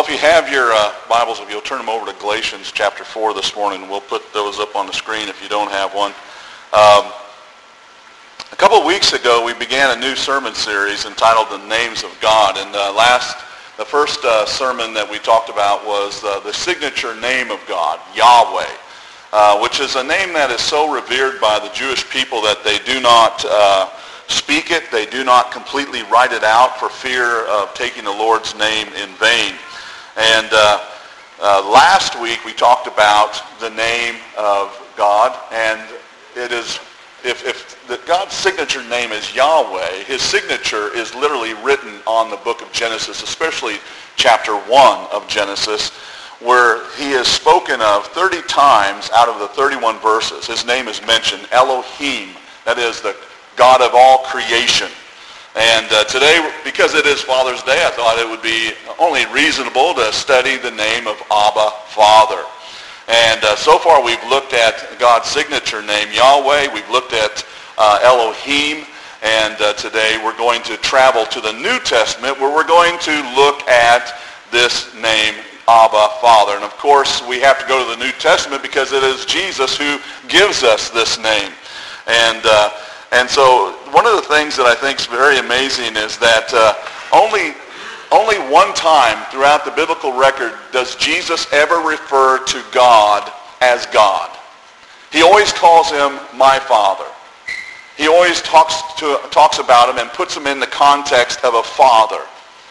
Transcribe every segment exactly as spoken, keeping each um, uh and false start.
if you have your uh, Bibles, if you'll turn them over to Galatians chapter four this morning, we'll put those up on the screen if you don't have one. Um, a couple of weeks ago, we began a new sermon series entitled The Names of God. And uh, last, the first uh, sermon that we talked about was uh, the signature name of God, Yahweh, uh, which is a name that is so revered by the Jewish people that they do not uh, speak it. They do not completely write it out for fear of taking the Lord's name in vain. And uh, uh, last week we talked about the name of God, and it is, if, if the, God's signature name is Yahweh, his signature is literally written on the book of Genesis, especially chapter one of Genesis, where he is spoken of thirty times out of the thirty-one verses. His name is mentioned, Elohim, that is the God of all creation. And uh, today, because it is Father's Day, I thought it would be only reasonable to study the name of Abba, Father. And uh, so far we've looked at God's signature name, Yahweh. We've looked at uh, Elohim. And uh, today we're going to travel to the New Testament where we're going to look at this name, Abba, Father. And of course, we have to go to the New Testament because it is Jesus who gives us this name. And uh, And so one of the things that I think is very amazing is that uh, only, only one time throughout the biblical record does Jesus ever refer to God as God. He always calls him my Father. He always talks, to, talks about him and puts him in the context of a father.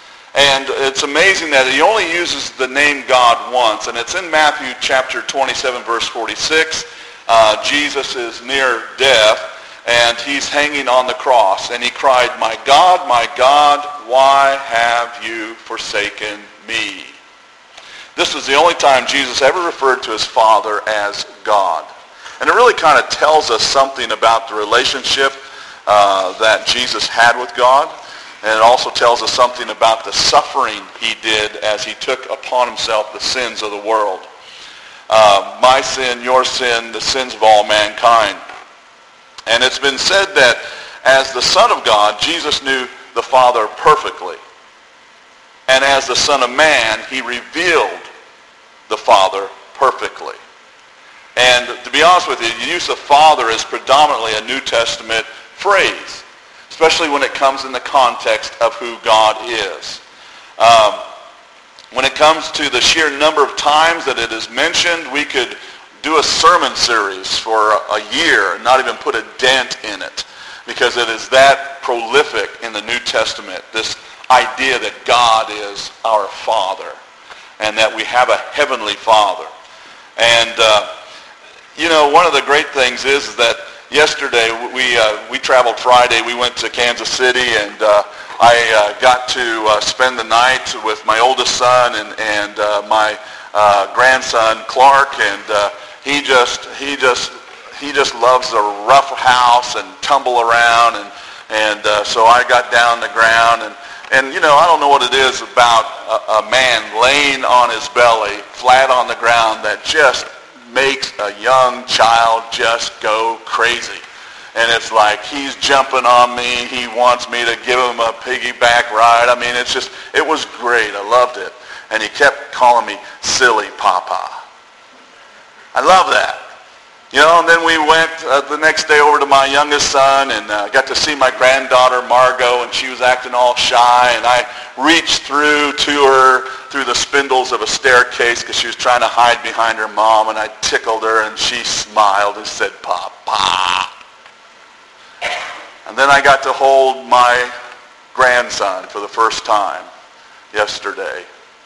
And it's amazing that he only uses the name God once, and it's in Matthew chapter twenty-seven, verse forty-six. Uh, Jesus is near death. And he's hanging on the cross. And he cried, "My God, my God, why have you forsaken me?" This was the only time Jesus ever referred to his Father as God. And it really kind of tells us something about the relationship uh, that Jesus had with God. And it also tells us something about the suffering he did as he took upon himself the sins of the world. Uh, my sin, your sin, the sins of all mankind. And it's been said that as the Son of God, Jesus knew the Father perfectly. And as the Son of Man, he revealed the Father perfectly. And to be honest with you, the use of Father is predominantly a New Testament phrase, especially when it comes in the context of who God is. Um, when it comes to the sheer number of times that it is mentioned, we could do a sermon series for a year and not even put a dent in it, because it is that prolific in the New Testament, this idea that God is our Father and that we have a heavenly Father. And uh, you know, one of the great things is, is that yesterday we uh, we traveled Friday. We went to Kansas City, and uh, I uh, got to uh, spend the night with my oldest son and and uh, my uh, grandson Clark, and uh, He just, he just, he just loves a rough house and tumble around, and and uh, so I got down on the ground, and and you know, I don't know what it is about a, a man laying on his belly, flat on the ground, that just makes a young child just go crazy. And it's like he's jumping on me. He wants me to give him a piggyback ride. I mean, it's just, it was great. I loved it. And he kept calling me silly papa. I love that. You know, and then we went uh, the next day over to my youngest son, and uh, got to see my granddaughter Margot, and she was acting all shy, and I reached through to her through the spindles of a staircase because she was trying to hide behind her mom, and I tickled her, and she smiled and said, "Papa." And then I got to hold my grandson for the first time yesterday.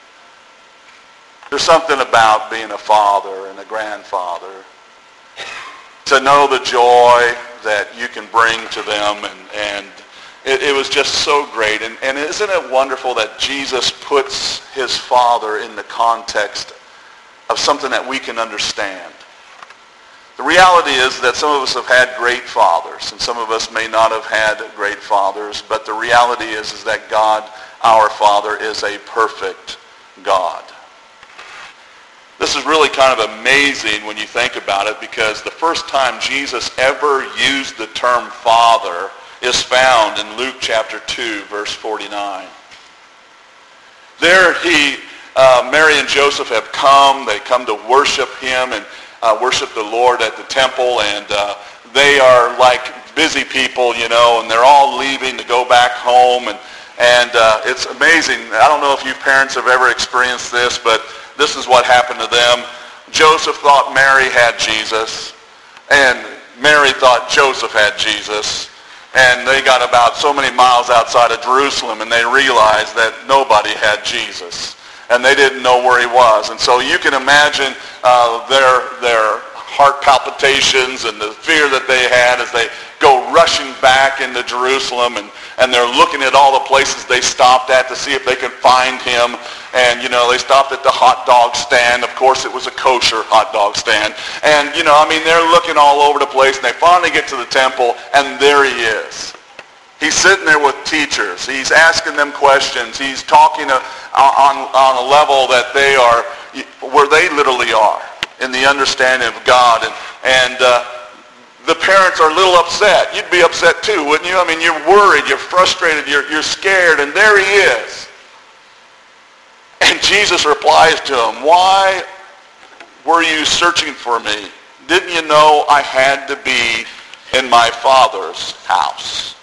There's something about being a father and a grandfather, to know the joy that you can bring to them, and, and it, it was just so great. And, and isn't it wonderful that Jesus puts his Father in the context of something that we can understand? The reality is that some of us have had great fathers, and some of us may not have had great fathers, but the reality is, is that God, our Father, is a perfect God. This is really kind of amazing when you think about it, because the first time Jesus ever used the term Father is found in Luke chapter two, verse forty-nine. There he uh, Mary and Joseph have come. They come to worship him and uh, worship the Lord at the temple. And uh, they are like busy people, you know, and they're all leaving to go back home. And, and uh, it's amazing. I don't know if you parents have ever experienced this, but this is what happened to them. Joseph thought Mary had Jesus, and Mary thought Joseph had Jesus. And they got about so many miles outside of Jerusalem, and they realized that nobody had Jesus. And they didn't know where he was. And so you can imagine uh, their, their heart palpitations and the fear that they had as they go rushing back into Jerusalem. And, and they're looking at all the places they stopped at to see if they could find him. And, you know, they stopped at the hot dog stand. Of course, it was a kosher hot dog stand. And, you know, I mean, they're looking all over the place. And they finally get to the temple, and there he is. He's sitting there with teachers. He's asking them questions. He's talking on, on, on a level that they are, where they literally are in the understanding of God. And, and uh, the parents are a little upset. You'd be upset too, wouldn't you? I mean, you're worried, you're frustrated, you're, you're scared, and there he is. And Jesus replies to him, "Why were you searching for me? Didn't you know I had to be in my Father's house?"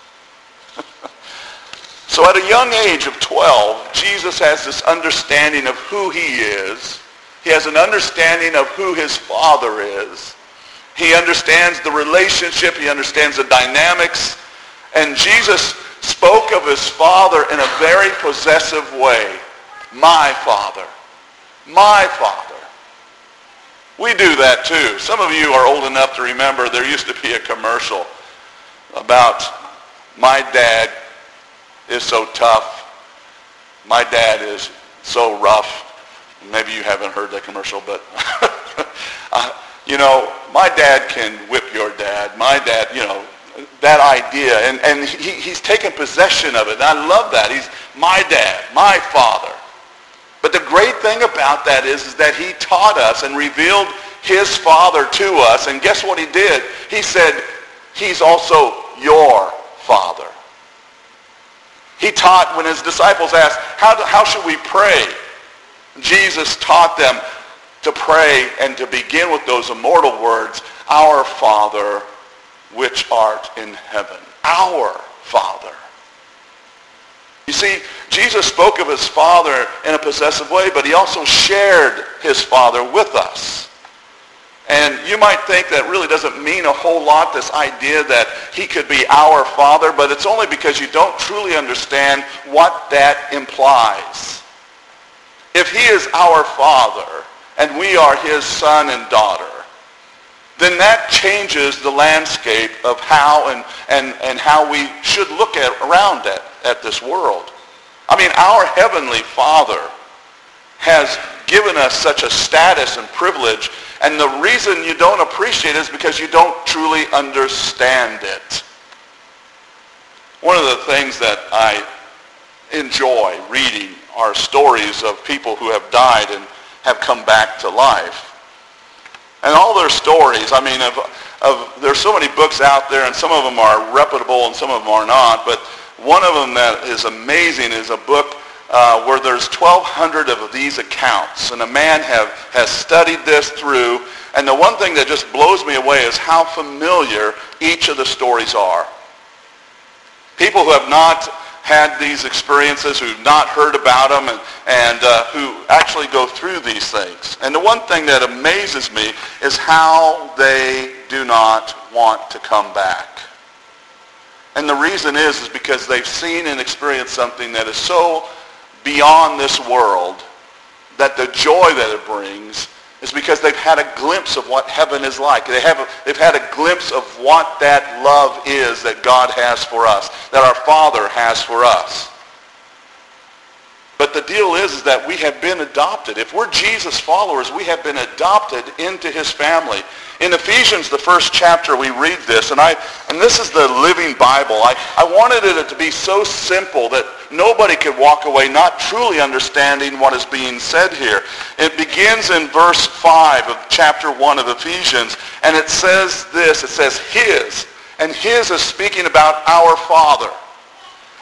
So at a young age of twelve, Jesus has this understanding of who he is. He has an understanding of who his Father is. He understands the relationship. He understands the dynamics. And Jesus spoke of his Father in a very possessive way. My Father. My Father. We do that too. Some of you are old enough to remember there used to be a commercial about my dad is so tough. My dad is so rough. Maybe you haven't heard that commercial, but uh, you know, my dad can whip your dad. My dad, you know, that idea. And, and he, he's taken possession of it. And I love that. He's my dad, my father. But the great thing about that is, is that he taught us and revealed his Father to us. And guess what he did? He said, he's also your Father. He taught when his disciples asked, how, do, how should we pray? Jesus taught them to pray and to begin with those immortal words, our Father which art in heaven. Our Father. You see, Jesus spoke of his Father in a possessive way, but he also shared his Father with us. And you might think that really doesn't mean a whole lot, this idea that he could be our Father, but it's only because you don't truly understand what that implies. If he is our Father and we are his son and daughter, then that changes the landscape of how and, and, and how we should look at around at, at this world. I mean, our Heavenly Father has given us such a status and privilege, and the reason you don't appreciate it is because you don't truly understand it. One of the things that I enjoy reading are stories of people who have died and have come back to life. And all their stories, I mean, of, of there's so many books out there, and some of them are reputable and some of them are not, but one of them that is amazing is a book uh, where there's twelve hundred of these accounts, and a man have, has studied this through, and the one thing that just blows me away is how familiar each of the stories are. People who have not had these experiences, who've not heard about them, and, and uh, who actually go through these things. And the one thing that amazes me is how they do not want to come back. And the reason is, is because they've seen and experienced something that is so beyond this world that the joy that it brings is because they've had a glimpse of what heaven is like. They have a, they've had a glimpse of what that love is that God has for us, that our Father has for us. But the deal is, is that we have been adopted. If we're Jesus followers, we have been adopted into his family. In Ephesians, the first chapter, we read this, and I and this is the Living Bible. I, I wanted it to be so simple that nobody could walk away not truly understanding what is being said here. It begins in verse five of chapter one of Ephesians, and it says this, it says his, and his is speaking about our Father.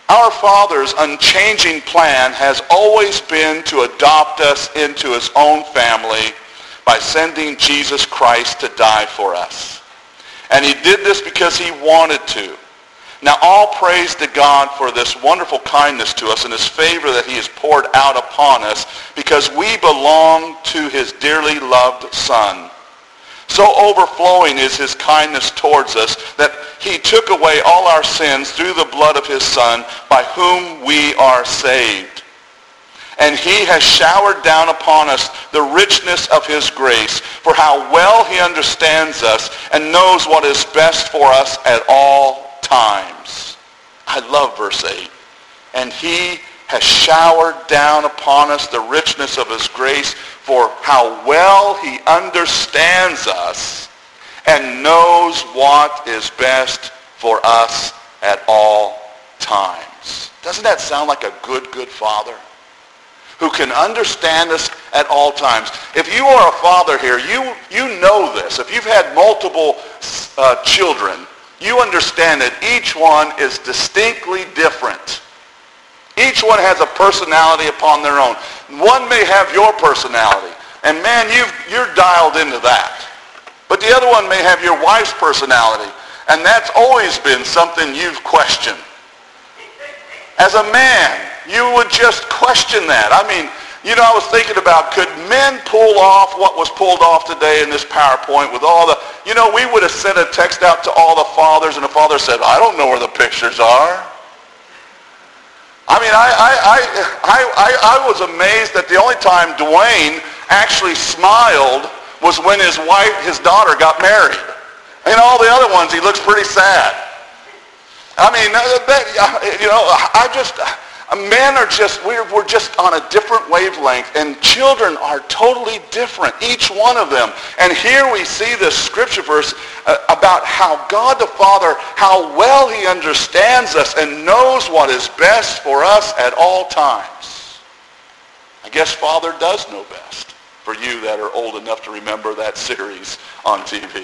Our Father's unchanging plan has always been to adopt us into his own family by sending Jesus Christ to die for us. And he did this because he wanted to. Now all praise to God for this wonderful kindness to us and his favor that he has poured out upon us because we belong to his dearly loved Son. So overflowing is his kindness towards us that he took away all our sins through the blood of his Son, by whom we are saved. And he has showered down upon us the richness of his grace, for how well he understands us and knows what is best for us at all times. I love verse eight. And he has showered down upon us the richness of his grace, for how well he understands us and knows what is best for us at all times. Doesn't that sound like a good, good father who can understand us at all times? If you are a father here, you, you know this. If you've had multiple uh, children, you understand that each one is distinctly different. Each one has a personality upon their own. One may have your personality, and man, you've, you're dialed into that. But the other one may have your wife's personality, and that's always been something you've questioned. As a man, you would just question that. I mean, you know, I was thinking about, could men pull off what was pulled off today in this PowerPoint with all the, you know, we would have sent a text out to all the fathers, and the father said, I don't know where the pictures are. I mean, I, I, I, I, I, I was amazed that the only time Dwayne actually smiled was when his wife, his daughter got married. And all the other ones, he looks pretty sad. I mean, that, you know, I just, men are just, we're, we're just on a different wavelength, and children are totally different, each one of them. And here we see this scripture verse uh, about how God the Father, how well he understands us and knows what is best for us at all times. I guess Father does know best, for you that are old enough to remember that series on T V.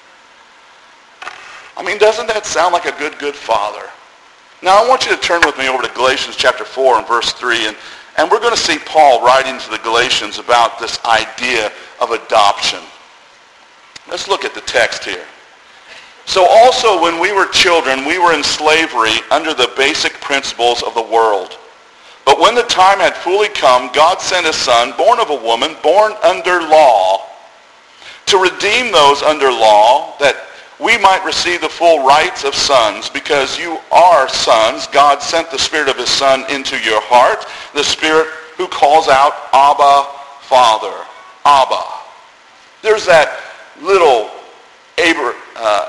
I mean, doesn't that sound like a good, good father? Now, I want you to turn with me over to Galatians chapter four and verse three, and, and we're going to see Paul writing to the Galatians about this idea of adoption. Let's look at the text here. So also when we were children, we were in slavery under the basic principles of the world. But when the time had fully come, God sent his Son, born of a woman, born under law, to redeem those under law, that we might receive the full rights of sons. Because you are sons, God sent the Spirit of his Son into your heart, the Spirit who calls out, Abba, Father. Abba. There's that little Abra, uh,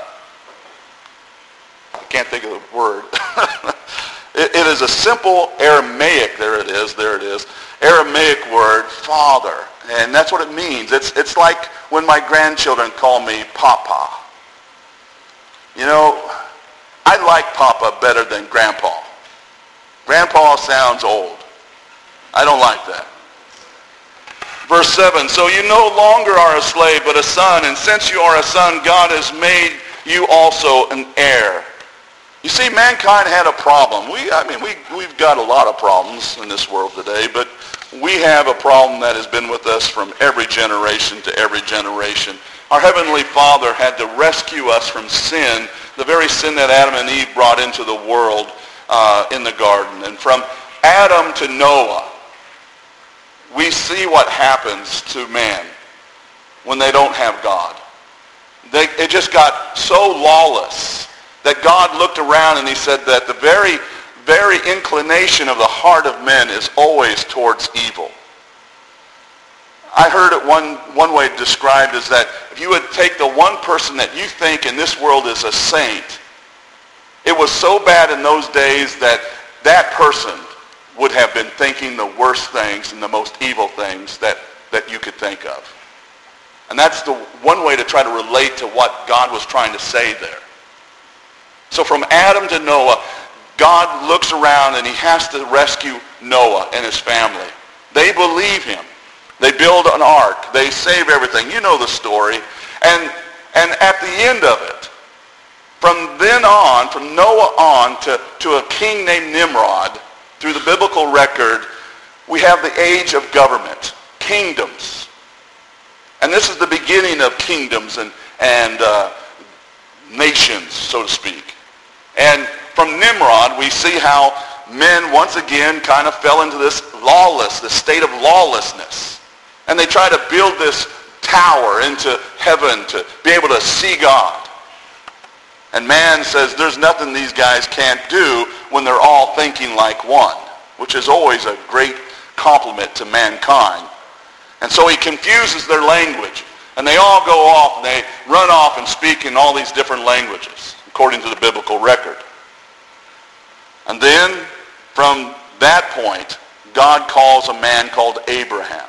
I can't think of the word. it, it is a simple Aramaic, there it is, there it is, Aramaic word, Father. And that's what it means. It's, it's like when my grandchildren call me Papa. You know, I like Papa better than Grandpa. Grandpa sounds old. I don't like that. Verse seven, so you no longer are a slave, but a son, and since you are a son, God has made you also an heir. You see, mankind had a problem. We, I mean, we, we've got a lot of problems in this world today, but we have a problem that has been with us from every generation to every generation. Our Heavenly Father had to rescue us from sin, the very sin that Adam and Eve brought into the world uh, in the garden. And from Adam to Noah, we see what happens to man when they don't have God. They, it just got so lawless that God looked around and he said that the very, very inclination of the heart of men is always towards evil. I heard it one, one way described as that if you would take the one person that you think in this world is a saint, it was so bad in those days that that person would have been thinking the worst things and the most evil things that, that you could think of. And that's the one way to try to relate to what God was trying to say there. So from Adam to Noah, God looks around and he has to rescue Noah and his family. They believe him. They build an ark. They save everything. You know the story. And, and at the end of it, From then on, from Noah on to, to a king named Nimrod, through the biblical record, we have the age of government, kingdoms. And this is the beginning of kingdoms and, and uh, nations, so to speak. And from Nimrod, we see how men once again kind of fell into this lawless, this state of lawlessness. And they try to build this tower into heaven to be able to see God. And man says there's nothing these guys can't do when they're all thinking like one, which is always a great compliment to mankind. And so he confuses their language. And they all go off and they run off and speak in all these different languages, according to the biblical record. And then, from that point, God calls a man called Abraham.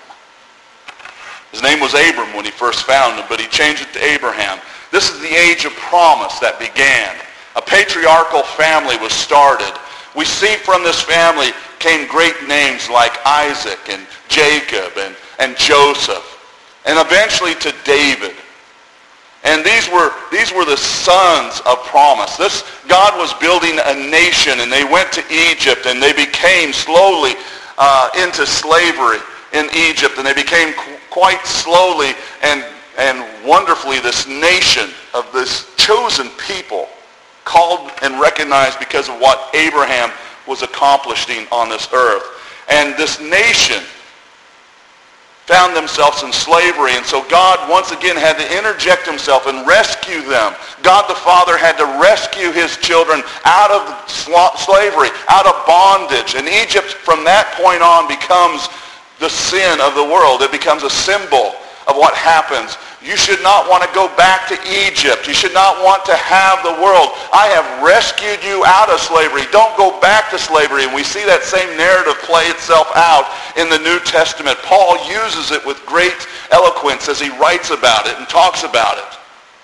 His name was Abram when he first found him, but he changed it to Abraham. This is the age of promise that began. A patriarchal family was started. We see from this family came great names like Isaac and Jacob and, and Joseph, and eventually to David. And these were these were the sons of promise. This God was building a nation, and they went to Egypt, and they became slowly uh, into slavery in Egypt, and they became qu- quite slowly and and wonderfully this nation of this chosen people, called and recognized because of what Abraham was accomplishing on this earth. And this nation found themselves in slavery, and so God once again had to interject himself and rescue them. God the Father had to rescue his children out of sl- slavery, out of bondage. And Egypt from that point on becomes the sin of the world. It becomes a symbol of what happens. You should not want to go back to Egypt. You should not want to have the world. I have rescued you out of slavery. Don't go back to slavery. And we see that same narrative play itself out in the New Testament. Paul uses it with great eloquence as he writes about it and talks about it.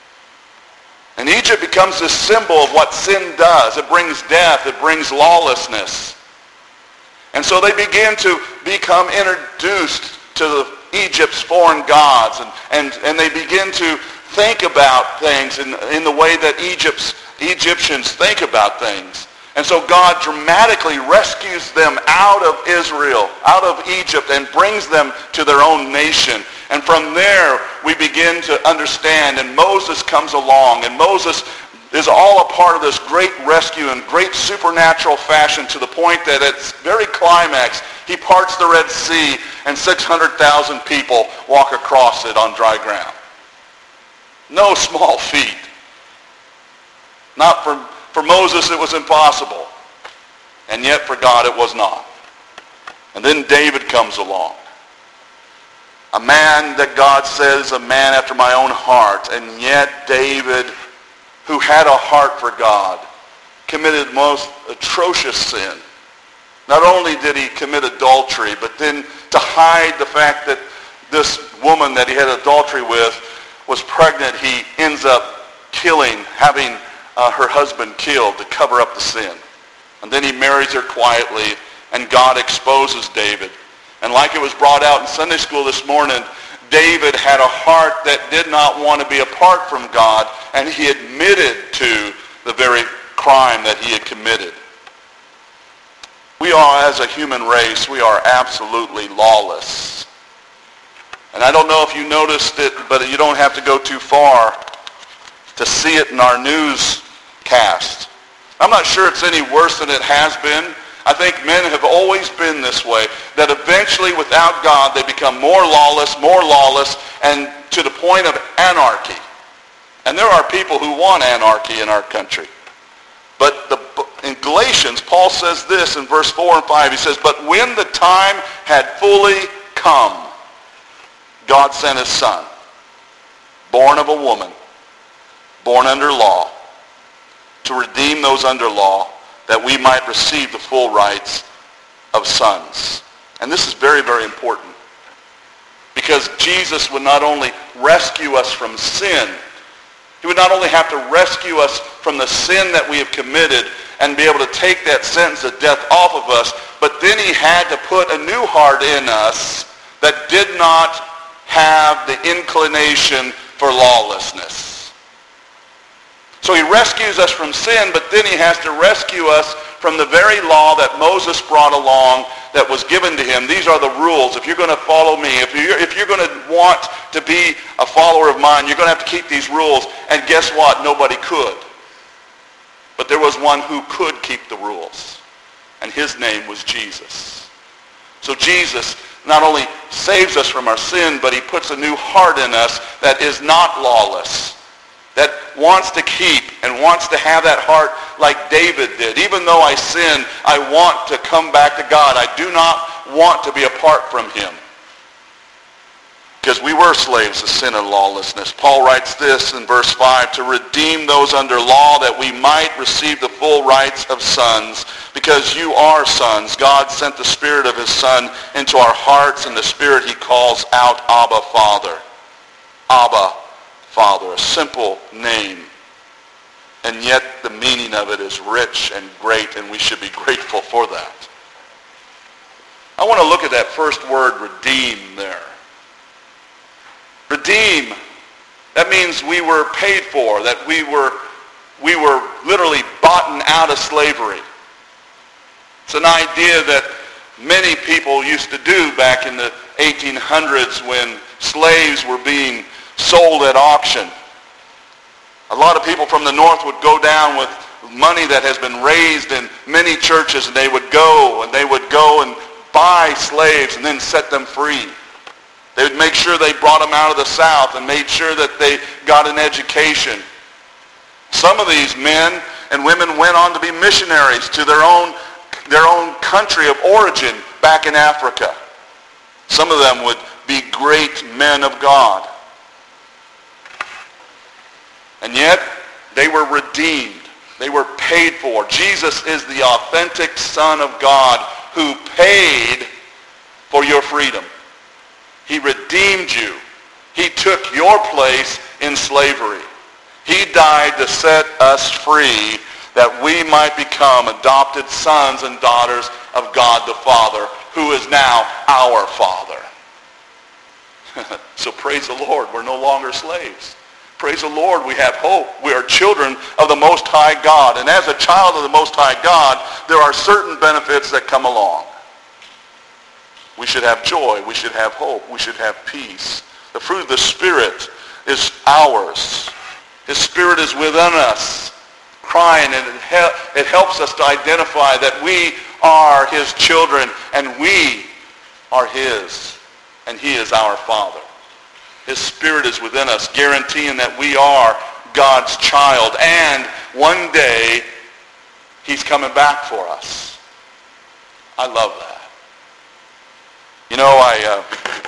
And Egypt becomes this symbol of what sin does. It brings death. It brings lawlessness. And so they begin to become introduced to the Egypt's foreign gods, and, and, and they begin to think about things in, in the way that Egypt's, Egyptians think about things. And so God dramatically rescues them out of Israel, out of Egypt, and brings them to their own nation. And from there, we begin to understand, and Moses comes along, and Moses is all a part of this great rescue in great supernatural fashion, to the point that at its very climax, he parts the Red Sea and six hundred thousand people walk across it on dry ground. No small feat. Not for, for Moses it was impossible. And yet for God it was not. And then David comes along. A man that God says, a man after my own heart. And yet David, who had a heart for God, committed most atrocious sin. Not only did he commit adultery, but then to hide the fact that this woman that he had adultery with was pregnant, he ends up killing, having uh, her husband killed to cover up the sin. And then he marries her quietly, and God exposes David. And like it was brought out in Sunday school this morning, David had a heart that did not want to be apart from God, and he admitted to the very crime that he had committed. We are, as a human race, we are absolutely lawless. And I don't know if you noticed it, but you don't have to go too far to see it in our newscast. I'm not sure it's any worse than it has been. I think men have always been this way, that eventually without God they become more lawless, more lawless, and to the point of anarchy. And there are people who want anarchy in our country. But the, in Galatians, Paul says this in verse four and five. He says, but when the time had fully come, God sent his son, born of a woman, born under law, to redeem those under law, that we might receive the full rights of sons. And this is very, very important. Because Jesus would not only rescue us from sin, he would not only have to rescue us from the sin that we have committed and be able to take that sentence of death off of us, but then he had to put a new heart in us that did not have the inclination for lawlessness. So he rescues us from sin, but then he has to rescue us from the very law that Moses brought along that was given to him. These are the rules. If you're going to follow me, if you're, if you're going to want to be a follower of mine, you're going to have to keep these rules. And guess what? Nobody could. But there was one who could keep the rules. And his name was Jesus. So Jesus not only saves us from our sin, but he puts a new heart in us that is not lawless, that wants to keep and wants to have that heart like David did. Even though I sin, I want to come back to God. I do not want to be apart from him. Because we were slaves to sin and lawlessness. Paul writes this in verse five, to redeem those under law that we might receive the full rights of sons. Because you are sons, God sent the Spirit of his Son into our hearts, and the Spirit he calls out, Abba, Father. Abba, Father, a simple name. And yet the meaning of it is rich and great, and we should be grateful for that. I want to look at that first word, redeem, there. Redeem, that means we were paid for, that we were, we were literally bought out of slavery. It's an idea that many people used to do back in the eighteen hundreds when slaves were being sold at auction. A lot of people from the north would go down with money that has been raised in many churches, and they would go and they would go and buy slaves and then set them free. They would make sure they brought them out of the South and made sure that they got an education. Some of these men and women went on to be missionaries to their own, their own country of origin back in Africa. Some of them would be great men of God. And yet, they were redeemed. They were paid for. Jesus is the authentic Son of God who paid for your freedom. He redeemed you. He took your place in slavery. He died to set us free that we might become adopted sons and daughters of God the Father, who is now our Father. So praise the Lord, we're no longer slaves. Praise the Lord, we have hope. We are children of the Most High God. And as a child of the Most High God, there are certain benefits that come along. We should have joy. We should have hope. We should have peace. The fruit of the Spirit is ours. His Spirit is within us, crying, and it, hel- it helps us to identify that we are his children, and we are his, and he is our Father. His Spirit is within us, guaranteeing that we are God's child. And one day, he's coming back for us. I love that. You know, I, uh,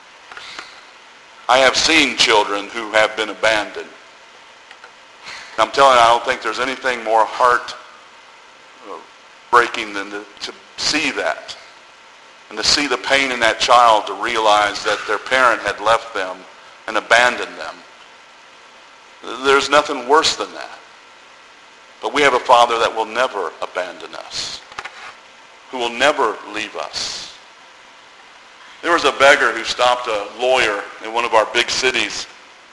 I have seen children who have been abandoned. And I'm telling you, I don't think there's anything more heart-breaking than to, to see that. And to see the pain in that child, to realize that their parent had left them and abandoned them. There's nothing worse than that. But we have a Father that will never abandon us, who will never leave us. There was a beggar who stopped a lawyer in one of our big cities.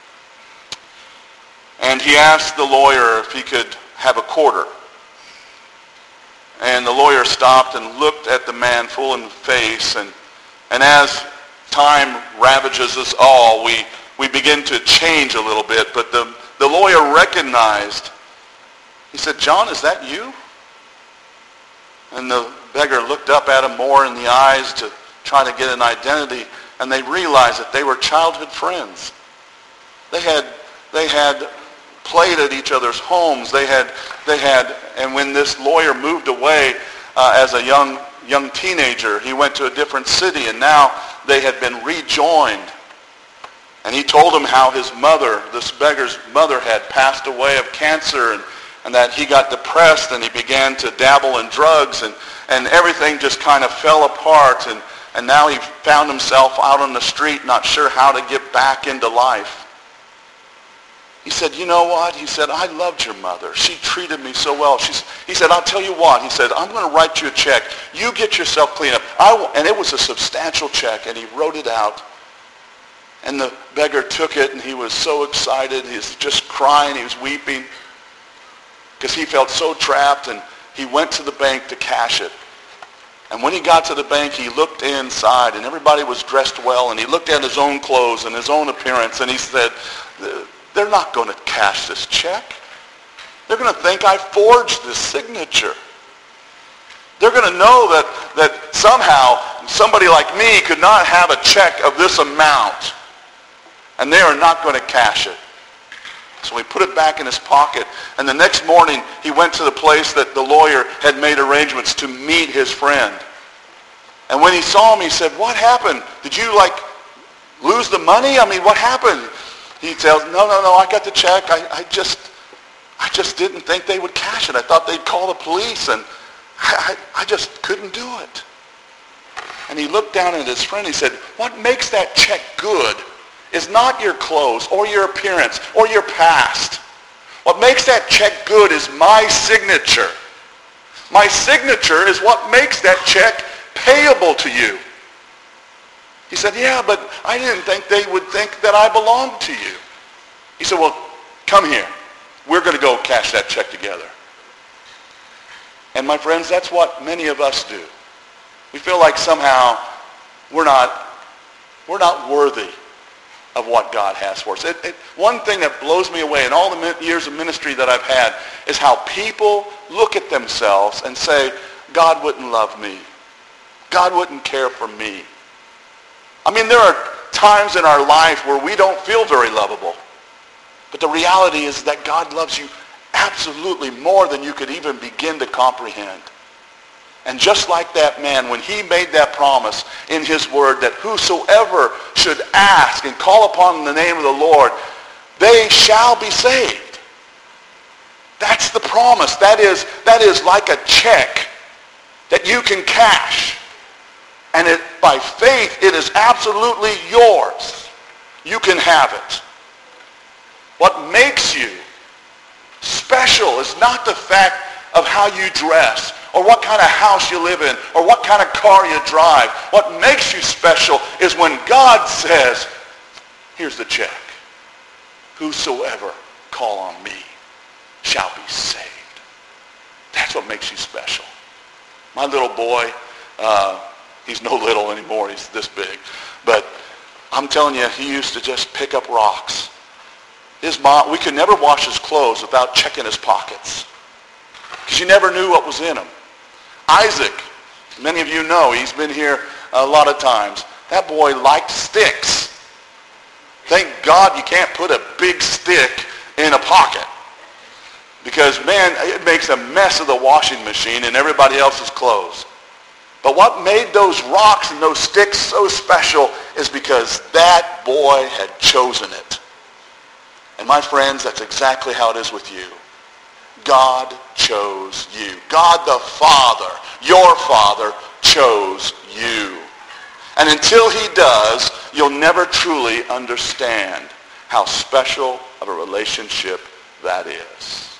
And he asked the lawyer if he could have a quarter. And the lawyer stopped and looked at the man full in the face. And, and as time ravages us all, we, we begin to change a little bit. But the, the lawyer recognized, he said, "John, is that you?" And the beggar looked up at him more in the eyes to try to get an identity. And they realized that they were childhood friends. They had, they had played at each other's homes. They had, they had, and when this lawyer moved away uh, as a young young teenager, he went to a different city, and now they had been rejoined. And he told him how his mother, this beggar's mother, had passed away of cancer, and, and that he got depressed, and he began to dabble in drugs, and, and everything just kind of fell apart, and, and now he found himself out on the street, not sure how to get back into life. He said, "You know what?" He said, "I loved your mother. She treated me so well." She's, he said, "I'll tell you what." He said, "I'm going to write you a check. You get yourself cleaned up." I w-. And it was a substantial check, and he wrote it out. And the beggar took it, and he was so excited. He was just crying. He was weeping. because he felt so trapped, and he went to the bank to cash it. And when he got to the bank, he looked inside, and everybody was dressed well, and he looked at his own clothes and his own appearance, and he said, they're not going to cash this check. They're going to think I forged this signature. They're going to know that, that somehow somebody like me could not have a check of this amount, and they are not going to cash it. So he put it back in his pocket, and the next morning he went to the place that the lawyer had made arrangements to meet his friend. And when he saw him, he said, what happened? Did you, like, lose the money? I mean, what happened? He tells, no, no, no, I got the check. I, I just I just didn't think they would cash it. I thought they'd call the police, and I, I, I just couldn't do it. And he looked down at his friend. He said, what makes that check good is not your clothes or your appearance or your past. What makes that check good is my signature. My signature is what makes that check payable to you. He said, yeah, but I didn't think they would think that I belonged to you. He said, well, come here. We're going to go cash that check together. And my friends, that's what many of us do. We feel like somehow we're not, we're not worthy of what God has for us. It, it, one thing that blows me away in all the min- years of ministry that I've had is how people look at themselves and say, God wouldn't love me. God wouldn't care for me. I mean, there are times in our life where we don't feel very lovable. But the reality is that God loves you absolutely more than you could even begin to comprehend. And just like that man, when he made that promise in his word that whosoever should ask and call upon the name of the Lord, they shall be saved. That's the promise. That is, that is like a check that you can cash. And it, by faith, it is absolutely yours. You can have it. What makes you special is not the fact of how you dress, or what kind of house you live in, or what kind of car you drive. What makes you special is when God says, here's the check. Whosoever call on me shall be saved. That's what makes you special. My little boy, uh, he's no little anymore, he's this big. But I'm telling you, he used to just pick up rocks. His mom, we could never wash his clothes without checking his pockets, because you never knew what was in them. Isaac, many of you know, he's been here a lot of times. That boy liked sticks. Thank God you can't put a big stick in a pocket, because, man, it makes a mess of the washing machine and everybody else's clothes. But what made those rocks and those sticks so special is because that boy had chosen it. And my friends, that's exactly how it is with you. God chose you. God the Father, your Father, chose you. And until he does, you'll never truly understand how special of a relationship that is.